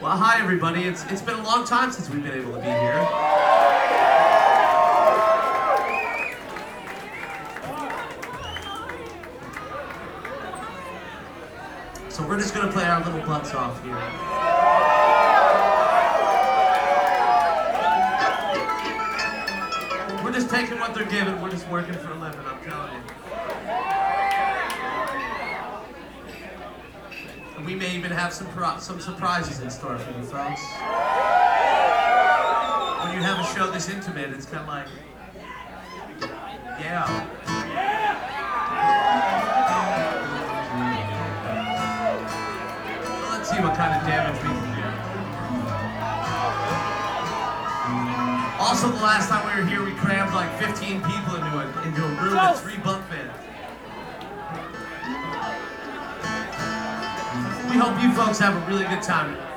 Well, hi everybody. It's been a long time since we've been able to be here. So we're just gonna play our little butts off here. We're just taking what they're giving. We're just working for a living, I'm telling you. And we may even have some surprises in store for you folks. When you have a show this intimate, it's kind of like, yeah. So let's see what kind of damage we can do. Also, the last time we were here, we crammed like 15 people into a room with 3 bunk beds. We hope you folks have a really good time.